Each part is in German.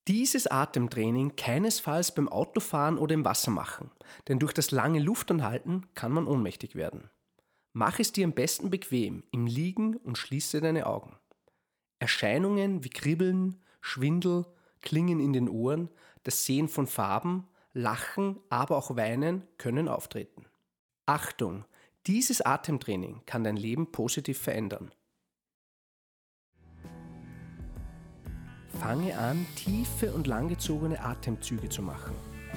Dieses Atemtraining keinesfalls beim Autofahren oder im Wasser machen, denn durch das lange Luftanhalten kann man ohnmächtig werden. Mach es dir am besten bequem im Liegen und schließe deine Augen. Erscheinungen wie Kribbeln, Schwindel, Klingen in den Ohren, das Sehen von Farben, Lachen, aber auch Weinen können auftreten. Achtung! Dieses Atemtraining kann dein Leben positiv verändern. Fange an, tiefe und langgezogene Atemzüge zu machen.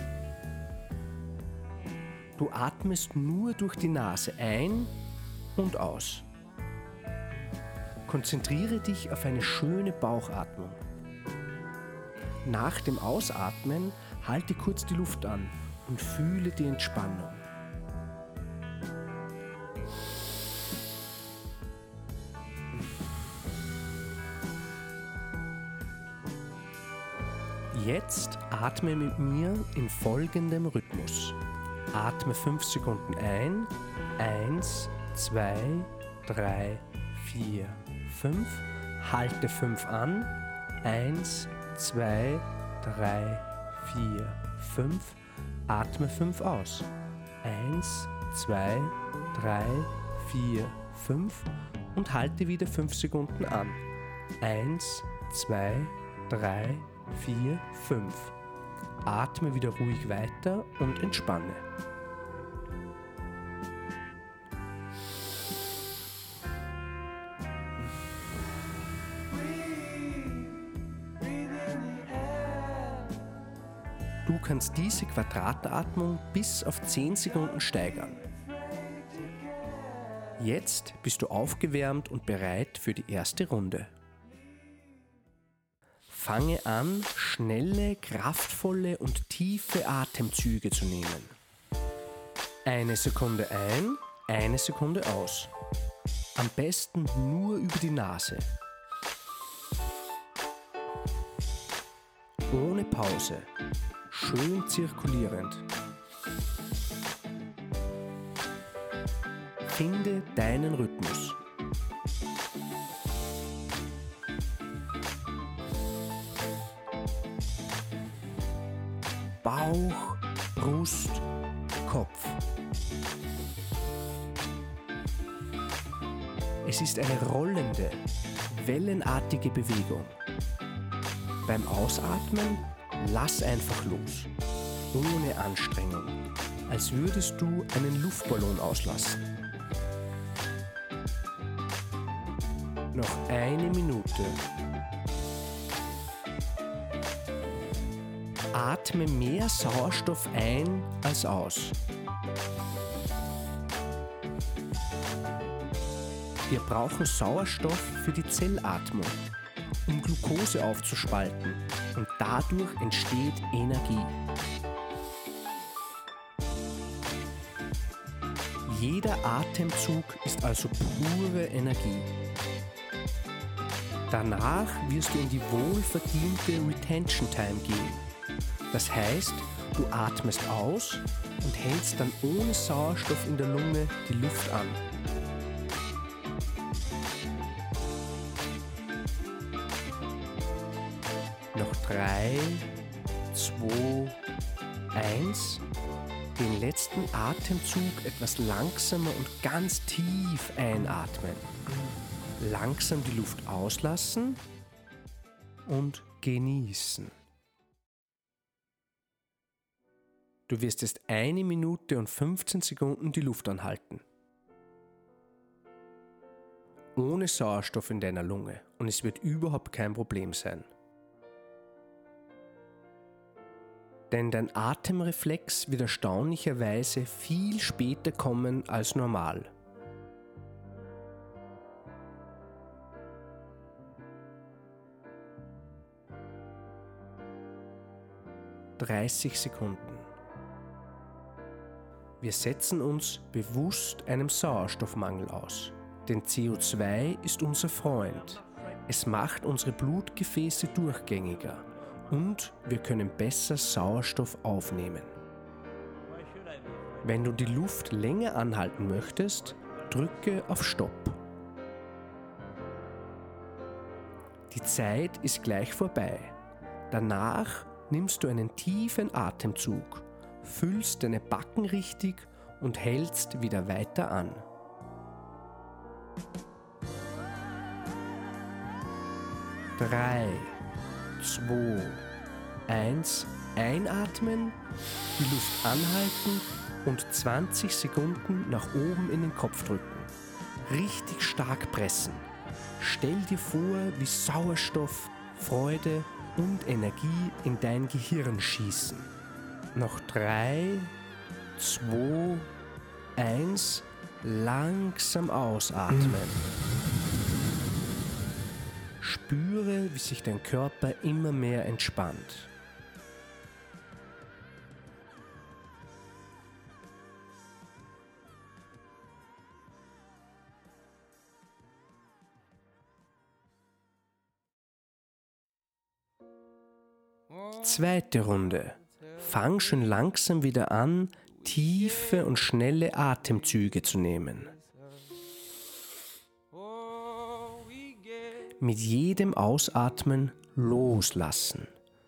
Du atmest nur durch die Nase ein und aus. Konzentriere dich auf eine schöne Bauchatmung. Nach dem Ausatmen halte kurz die Luft an und fühle die Entspannung. Jetzt atme mit mir in folgendem Rhythmus. Atme 5 Sekunden ein. 1, 2, 3, 4, 5. Halte 5 an. 1, 2, 3, 4, 5. Atme 5 aus. 1, 2, 3, 4, 5. Und halte wieder 5 Sekunden an. 1, 2, 3, 4, 5. Atme wieder ruhig weiter und entspanne. Du kannst diese Quadratatmung bis auf 10 Sekunden steigern. Jetzt bist du aufgewärmt und bereit für die erste Runde. Fange an, schnelle, kraftvolle und tiefe Atemzüge zu nehmen. 1 Sekunde ein, 1 Sekunde aus. Am besten nur über die Nase. Ohne Pause. Schön zirkulierend. Finde deinen Rhythmus. Bauch, Brust, Kopf. Es ist eine rollende, wellenartige Bewegung. Beim Ausatmen lass einfach los, ohne Anstrengung, als würdest du einen Luftballon auslassen. Noch 1 Minute. Atme mehr Sauerstoff ein als aus. Wir brauchen Sauerstoff für die Zellatmung, um Glucose aufzuspalten, und dadurch entsteht Energie. Jeder Atemzug ist also pure Energie. Danach wirst du in die wohlverdiente Retention Time gehen. Das heißt, du atmest aus und hältst dann ohne Sauerstoff in der Lunge die Luft an. Noch 3, 2, 1. Den letzten Atemzug etwas langsamer und ganz tief einatmen. Langsam die Luft auslassen und genießen. Du wirst jetzt 1 Minute und 15 Sekunden die Luft anhalten. Ohne Sauerstoff in deiner Lunge, und es wird überhaupt kein Problem sein. Denn dein Atemreflex wird erstaunlicherweise viel später kommen als normal. (30 Sekunden). Wir setzen uns bewusst einem Sauerstoffmangel aus, denn CO2 ist unser Freund. Es macht unsere Blutgefäße durchgängiger und wir können besser Sauerstoff aufnehmen. Wenn du die Luft länger anhalten möchtest, drücke auf Stopp. Die Zeit ist gleich vorbei. Danach nimmst du einen tiefen Atemzug, füllst deine Backen richtig und hältst wieder weiter an. 3, 2, 1, einatmen, die Luft anhalten und 20 Sekunden nach oben in den Kopf drücken. Richtig stark pressen. Stell dir vor, wie Sauerstoff, Freude und Energie in dein Gehirn schießen. Noch 3, 2, 1, langsam ausatmen. Spüre, wie sich dein Körper immer mehr entspannt. Zweite Runde. Fang schön langsam wieder an, tiefe und schnelle Atemzüge zu nehmen. Mit jedem Ausatmen loslassen.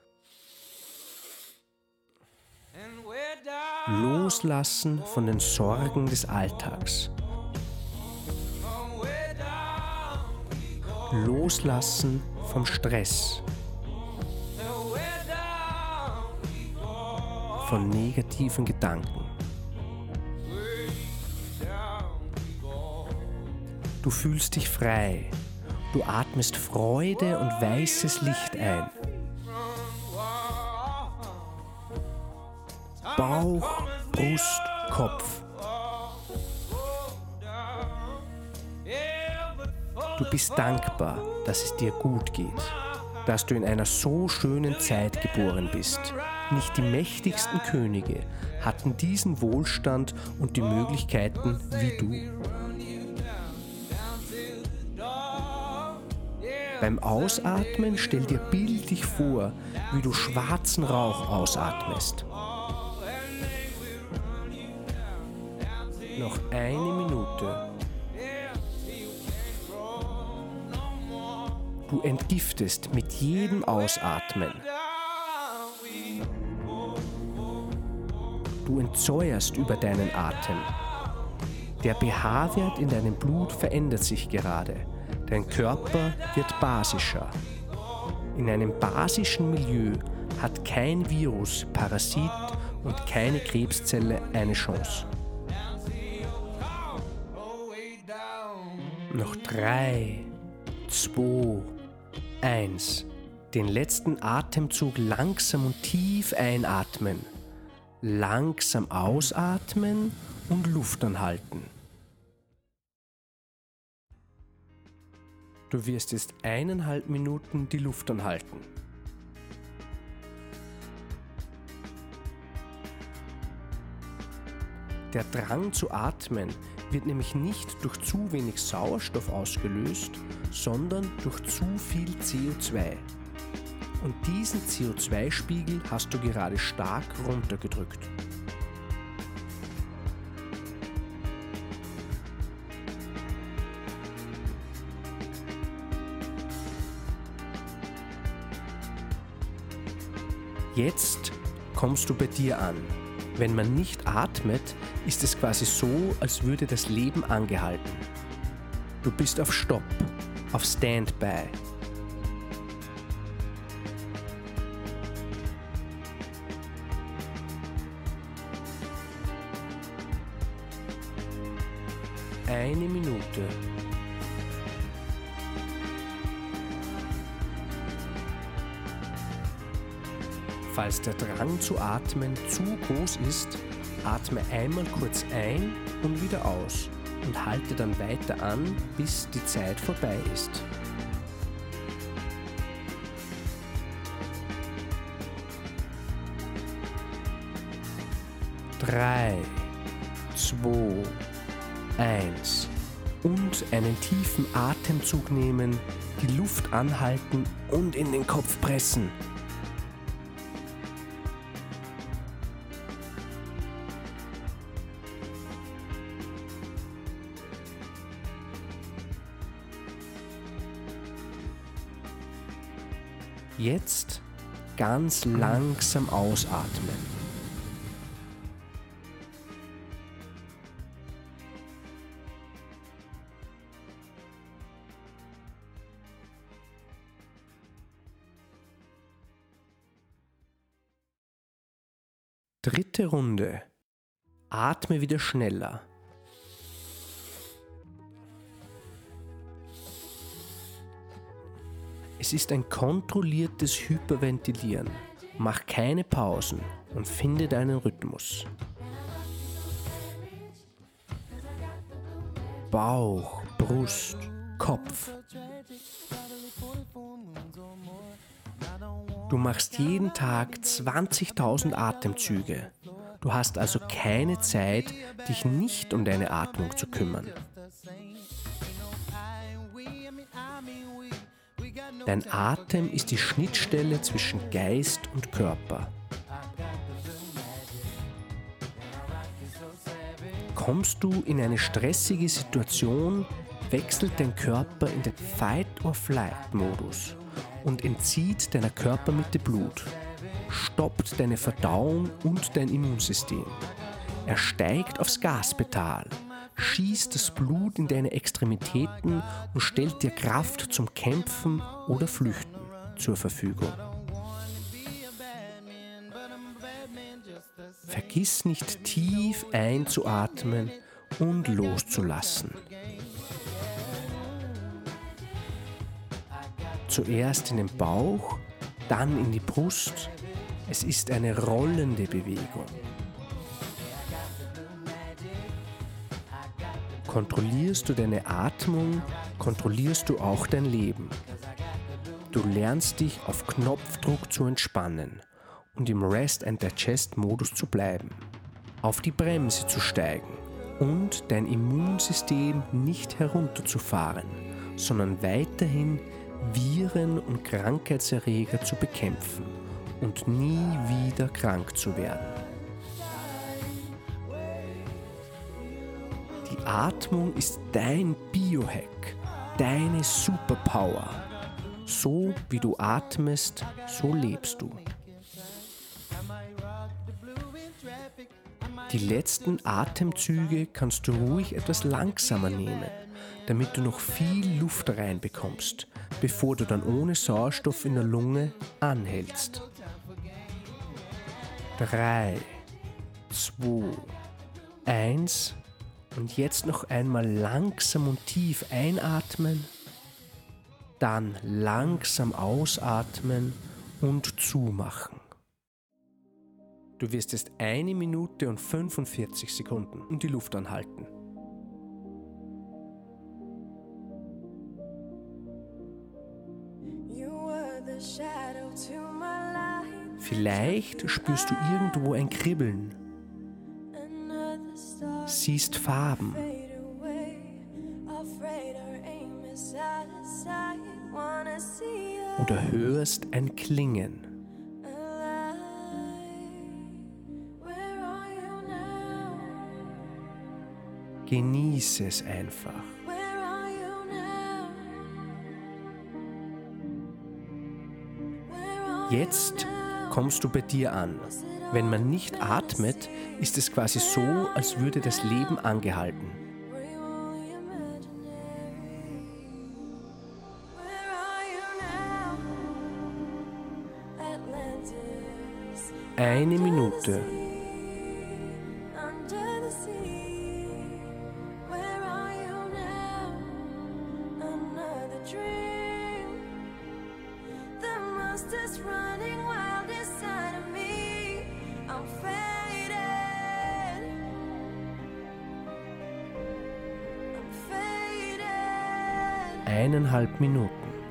Loslassen von den Sorgen des Alltags. Loslassen vom Stress. Von negativen Gedanken. Du fühlst dich frei. Du atmest Freude und weißes Licht ein. Bauch, Brust, Kopf. Du bist dankbar, dass es dir gut geht, dass du in einer so schönen Zeit geboren bist. Nicht die mächtigsten Könige hatten diesen Wohlstand und die Möglichkeiten wie du. Beim Ausatmen stell dir bildlich vor, wie du schwarzen Rauch ausatmest. Noch eine Minute. Du entgiftest mit jedem Ausatmen. Du entsäuerst über deinen Atem. Der pH-Wert in deinem Blut verändert sich gerade. Dein Körper wird basischer. In einem basischen Milieu hat kein Virus, Parasit und keine Krebszelle eine Chance. Noch 3, 2, 1. Den letzten Atemzug langsam und tief einatmen. Langsam ausatmen und Luft anhalten. Du wirst jetzt 1,5 Minuten die Luft anhalten. Der Drang zu atmen wird nämlich nicht durch zu wenig Sauerstoff ausgelöst, sondern durch zu viel CO2. Und diesen CO2-Spiegel hast du gerade stark runtergedrückt. Jetzt kommst du bei dir an. Wenn man nicht atmet, ist es quasi so, als würde das Leben angehalten. Du bist auf Stopp, auf Standby. Eine Minute. Falls der Drang zu atmen zu groß ist, atme einmal kurz ein und wieder aus und halte dann weiter an, bis die Zeit vorbei ist. Drei, 2, 1 und einen tiefen Atemzug nehmen, die Luft anhalten und in den Kopf pressen. Jetzt ganz langsam ausatmen. Dritte Runde. Atme wieder schneller. Es ist ein kontrolliertes Hyperventilieren. Mach keine Pausen und finde deinen Rhythmus. Bauch, Brust, Kopf. Du machst jeden Tag 20.000 Atemzüge. Du hast also keine Zeit, dich nicht um deine Atmung zu kümmern. Dein Atem ist die Schnittstelle zwischen Geist und Körper. Kommst du in eine stressige Situation, wechselt dein Körper in den Fight-or-Flight-Modus und entzieht deiner Körpermitte Blut, stoppt deine Verdauung und dein Immunsystem. Er steigt aufs Gaspedal, schießt das Blut in deine Extremitäten und stellt dir Kraft zum Kämpfen oder Flüchten zur Verfügung. Vergiss nicht tief einzuatmen und loszulassen. Zuerst in den Bauch, dann in die Brust. Es ist eine rollende Bewegung. Kontrollierst du deine Atmung, kontrollierst du auch dein Leben. Du lernst dich auf Knopfdruck zu entspannen und im Rest and Digest Modus zu bleiben, auf die Bremse zu steigen und dein Immunsystem nicht herunterzufahren, sondern weiterhin Viren und Krankheitserreger zu bekämpfen und nie wieder krank zu werden. Die Atmung ist dein Biohack, deine Superpower. So wie du atmest, so lebst du. Die letzten Atemzüge kannst du ruhig etwas langsamer nehmen, damit du noch viel Luft reinbekommst, bevor du dann ohne Sauerstoff in der Lunge anhältst. 3, 2, 1 und jetzt noch einmal langsam und tief einatmen, dann langsam ausatmen und zumachen. Du wirst jetzt 1 Minute und 45 Sekunden und die Luft anhalten. Vielleicht spürst du irgendwo ein Kribbeln, siehst Farben oder hörst ein Klingen. Genieße es einfach. Jetzt kommst du bei dir an. Wenn man nicht atmet, ist es quasi so, als würde das Leben angehalten. Eine Minute. Eineinhalb Minuten.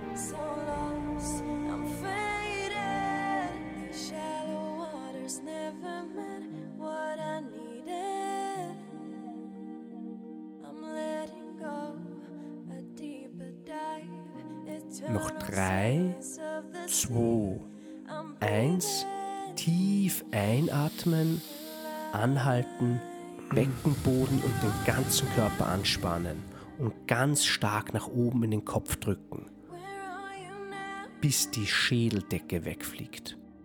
Noch 3, 2, 1. Tief einatmen, anhalten, Beckenboden und den ganzen Körper anspannen und ganz stark nach oben in den Kopf drücken, bis die Schädeldecke wegfliegt.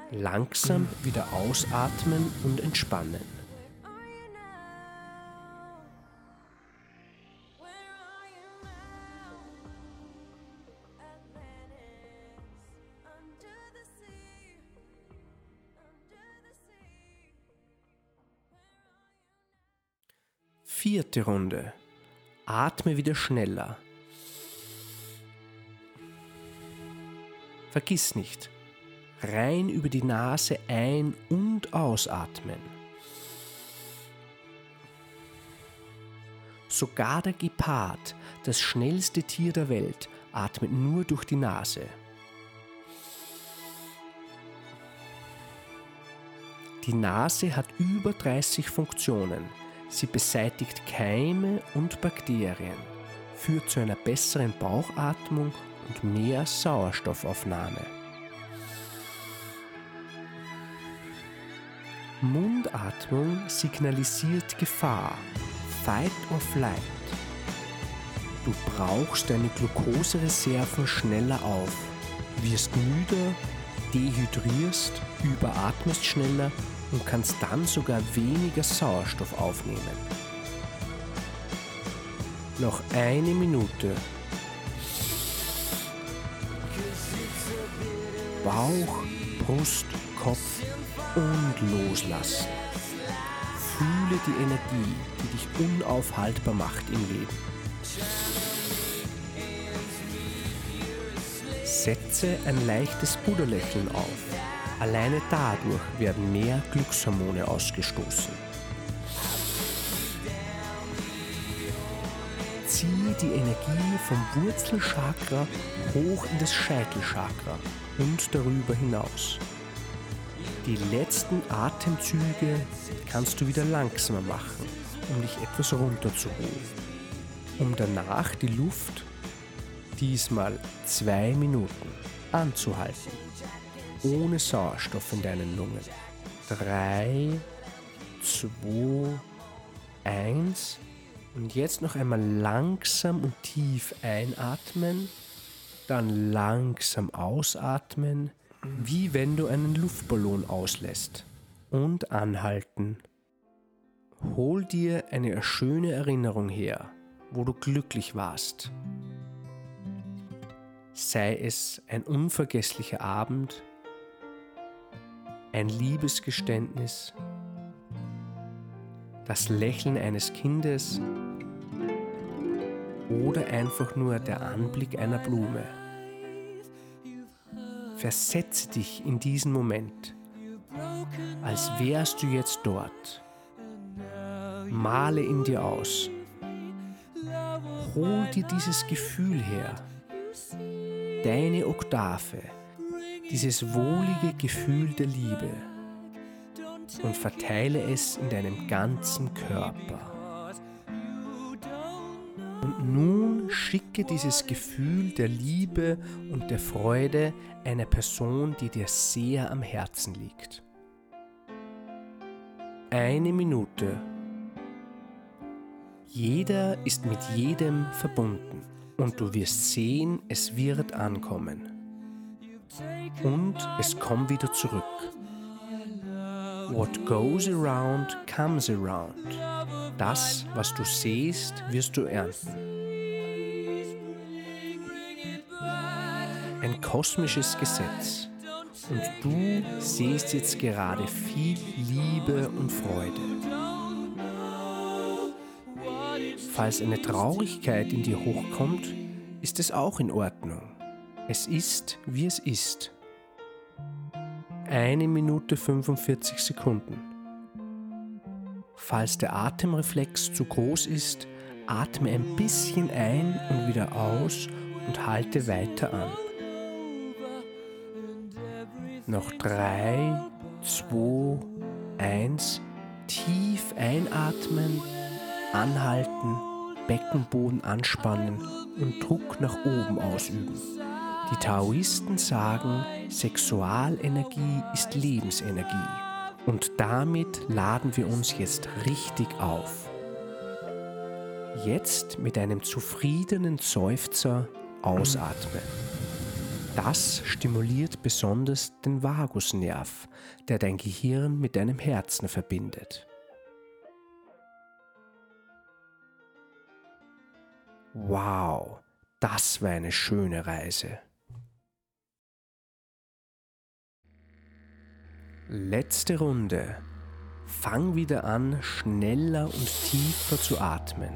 Langsam wieder ausatmen und entspannen. Vierte Runde. Atme wieder schneller. Vergiss nicht, rein über die Nase ein- und ausatmen. Sogar der Gepard, das schnellste Tier der Welt, atmet nur durch die Nase. Die Nase hat über 30 Funktionen. Sie beseitigt Keime und Bakterien, führt zu einer besseren Bauchatmung und mehr Sauerstoffaufnahme. Mundatmung signalisiert Gefahr, Fight or Flight. Du brauchst deine Glukosereserven schneller auf, wirst müder, dehydrierst, überatmest schneller und kannst dann sogar weniger Sauerstoff aufnehmen. Noch eine Minute. Bauch, Brust, Kopf und loslassen. Fühle die Energie, die dich unaufhaltbar macht im Leben. Setze ein leichtes Buddha-Lächeln auf. Alleine dadurch werden mehr Glückshormone ausgestoßen. Ziehe die Energie vom Wurzelchakra hoch in das Scheitelchakra und darüber hinaus. Die letzten Atemzüge kannst du wieder langsamer machen, um dich etwas runterzuholen, um danach die Luft, diesmal 2 Minuten, anzuhalten, ohne Sauerstoff in deinen Lungen. 3, 2, 1 und jetzt noch einmal langsam und tief einatmen, dann langsam ausatmen, wie wenn du einen Luftballon auslässt, und anhalten. Hol dir eine schöne Erinnerung her, wo du glücklich warst. Sei es ein unvergesslicher Abend, ein Liebesgeständnis, das Lächeln eines Kindes oder einfach nur der Anblick einer Blume. Versetze dich in diesen Moment, als wärst du jetzt dort. Male in dir aus. Hol dir dieses Gefühl her, deine Oktave, dieses wohlige Gefühl der Liebe und verteile es in deinem ganzen Körper. Und nun schicke dieses Gefühl der Liebe und der Freude einer Person, die dir sehr am Herzen liegt. 1 Minute. Jeder ist mit jedem verbunden und du wirst sehen, es wird ankommen. Und es kommt wieder zurück. What goes around comes around. Das, was du sähst, wirst du ernten. Ein kosmisches Gesetz. Und du siehst jetzt gerade viel Liebe und Freude. Falls eine Traurigkeit in dir hochkommt, ist es auch in Ordnung. Es ist, wie es ist. 1 Minute 45 Sekunden. Falls der Atemreflex zu groß ist, atme ein bisschen ein und wieder aus und halte weiter an. Noch 3, 2, 1. Tief einatmen, anhalten, Beckenboden anspannen und Druck nach oben ausüben. Die Taoisten sagen, Sexualenergie ist Lebensenergie und damit laden wir uns jetzt richtig auf. Jetzt mit einem zufriedenen Seufzer ausatmen. Das stimuliert besonders den Vagusnerv, der dein Gehirn mit deinem Herzen verbindet. Wow, das war eine schöne Reise. Letzte Runde. Fang wieder an, schneller und tiefer zu atmen.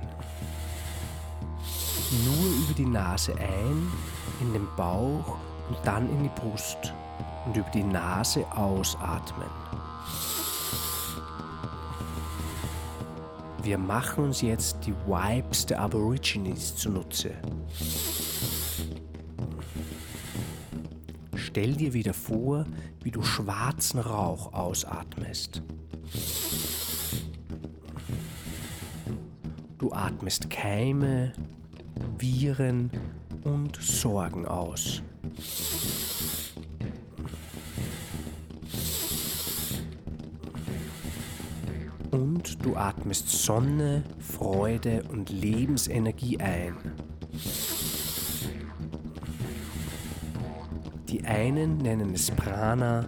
Nur über die Nase ein, in den Bauch und dann in die Brust und über die Nase ausatmen. Wir machen uns jetzt die Vibes der Aborigines zunutze. Stell dir wieder vor, wie du schwarzen Rauch ausatmest. Du atmest Keime, Viren und Sorgen aus. Und du atmest Sonne, Freude und Lebensenergie ein. Die einen nennen es Prana,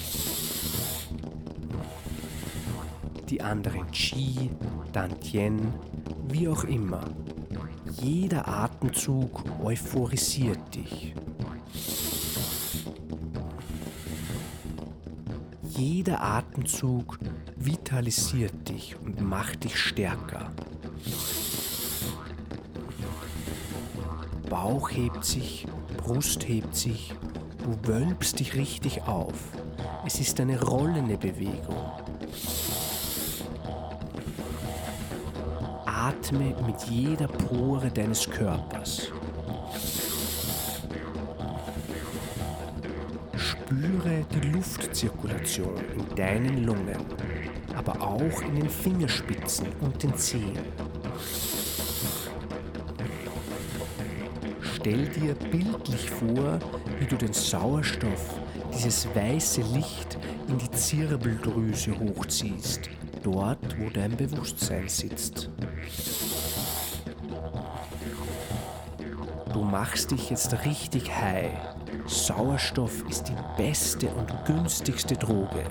die anderen Qi, Dantian, wie auch immer. Jeder Atemzug euphorisiert dich. Jeder Atemzug vitalisiert dich und macht dich stärker. Bauch hebt sich, Brust hebt sich, du wölbst dich richtig auf. Es ist eine rollende Bewegung. Atme mit jeder Pore deines Körpers. Spüre die Luftzirkulation in deinen Lungen, aber auch in den Fingerspitzen und den Zehen. Stell dir bildlich vor, wie du den Sauerstoff, dieses weiße Licht, in die Zirbeldrüse hochziehst, dort, wo dein Bewusstsein sitzt. Du machst dich jetzt richtig high. Sauerstoff ist die beste und günstigste Droge.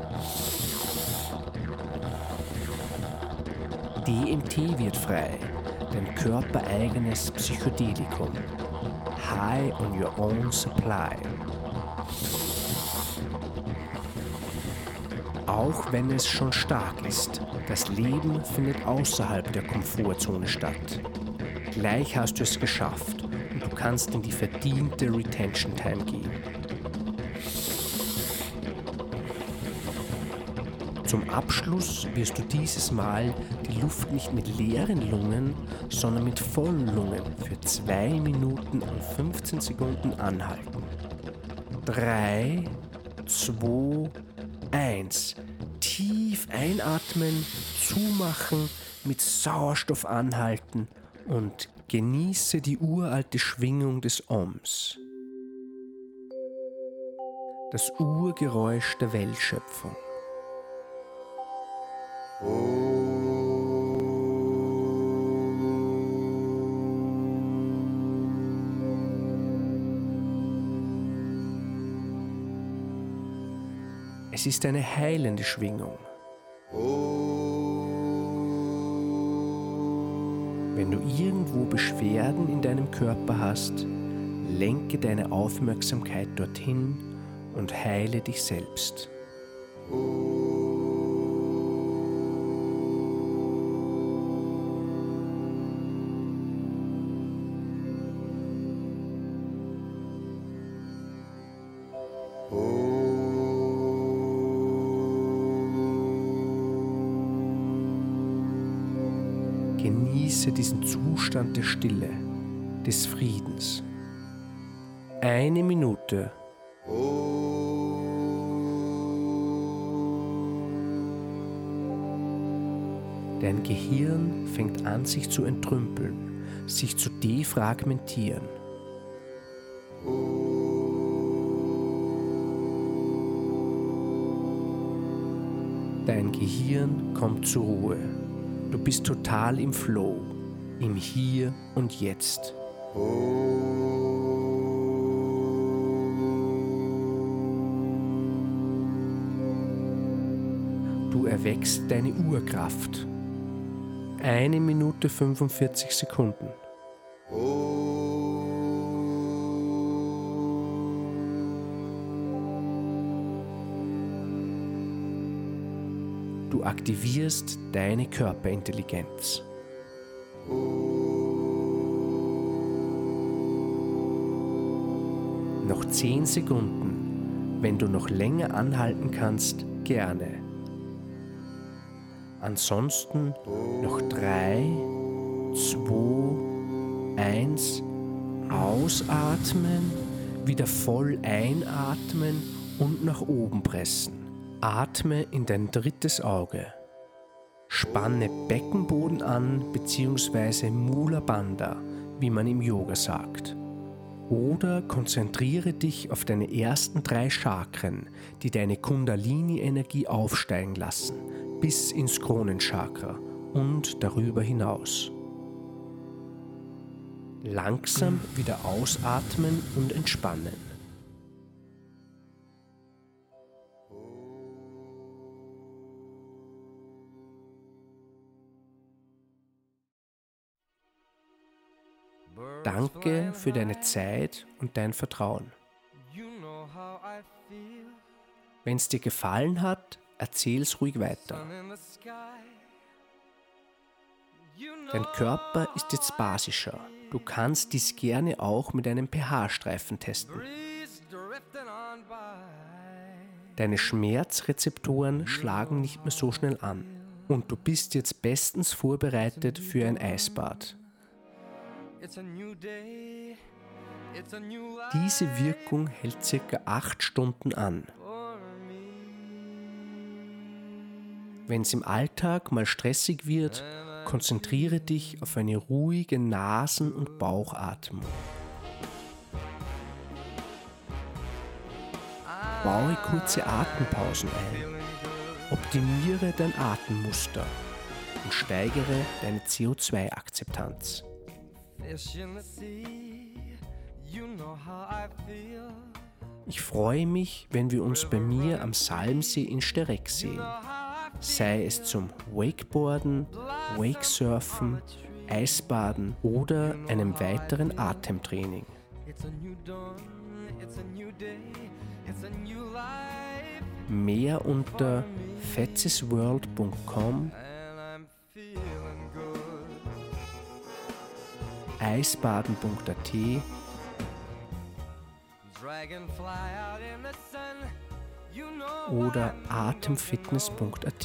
DMT wird frei, dein körpereigenes Psychedelikum. High on your own supply. Auch wenn es schon stark ist, das Leben findet außerhalb der Komfortzone statt. Gleich hast du es geschafft und du kannst in die verdiente Retention Time gehen. Zum Abschluss wirst du dieses Mal die Luft nicht mit leeren Lungen, sondern mit vollen Lungen für 2 Minuten und 15 Sekunden anhalten. 3, 2, 1. Tief einatmen, zumachen, mit Sauerstoff anhalten und genieße die uralte Schwingung des Oms. Das Urgeräusch der Weltschöpfung. Es ist eine heilende Schwingung. Wenn du irgendwo Beschwerden in deinem Körper hast, lenke deine Aufmerksamkeit dorthin und heile dich selbst. Genieße diesen Zustand der Stille, des Friedens. 1 Minute. Dein Gehirn fängt an, sich zu entrümpeln, sich zu defragmentieren. Dein Gehirn kommt zur Ruhe. Du bist total im Flow, im Hier und Jetzt. Du erweckst deine Urkraft. 1 Minute 45 Sekunden. Du aktivierst deine Körperintelligenz. Noch 10 Sekunden. Wenn du noch länger anhalten kannst, gerne. Ansonsten noch 3, 2, 1. Ausatmen, wieder voll einatmen und nach oben pressen. Atme in dein drittes Auge. Spanne Beckenboden an bzw. Mula Bandha, wie man im Yoga sagt. Oder konzentriere dich auf deine ersten 3 Chakren, die deine Kundalini-Energie aufsteigen lassen, bis ins Kronenchakra und darüber hinaus. Langsam wieder ausatmen und entspannen. Danke für deine Zeit und dein Vertrauen. Wenn es dir gefallen hat, erzähl's ruhig weiter. Dein Körper ist jetzt basischer. Du kannst dies gerne auch mit einem pH-Streifen testen. Deine Schmerzrezeptoren schlagen nicht mehr so schnell an und du bist jetzt bestens vorbereitet für ein Eisbad. Diese Wirkung hält ca. 8 Stunden an. Wenn es im Alltag mal stressig wird, konzentriere dich auf eine ruhige Nasen- und Bauchatmung. Baue kurze Atempausen ein. Optimiere dein Atemmuster und steigere deine CO2-Akzeptanz. Ich freue mich, wenn wir uns bei mir am Salmsee in Stereck sehen. Sei es zum Wakeboarden, Wakesurfen, Eisbaden oder einem weiteren Atemtraining. Mehr unter fetzesworld.com, eisbaden.at oder atemfitness.at.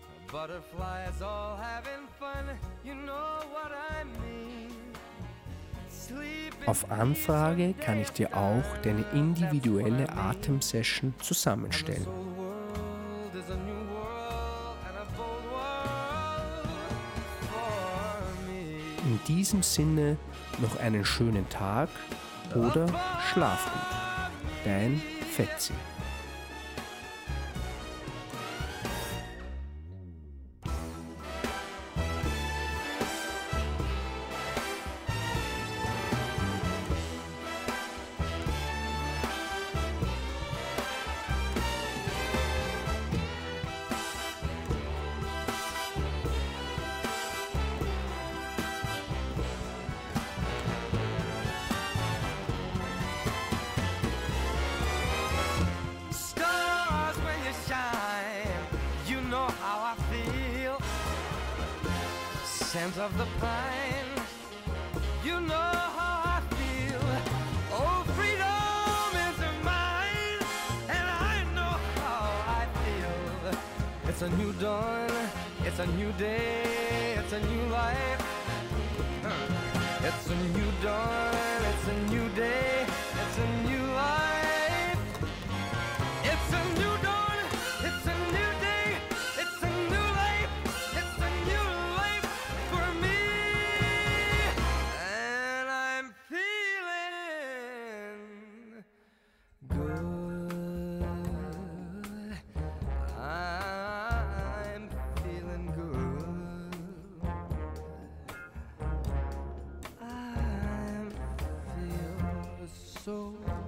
Auf Anfrage kann ich dir auch deine individuelle Atemsession zusammenstellen. In diesem Sinne noch einen schönen Tag oder schlaf gut. Dein Fetzi. Scent of the pine, you know how I feel. Oh, freedom is mine, and I know how I feel. It's a new dawn, it's a new day, it's a new life. It's a new dawn, it's a new day, it's a new life. It's a new dawn, it's a new day, it's a new life, it's a new life for me. And I'm feeling good. I'm feeling good. I feel so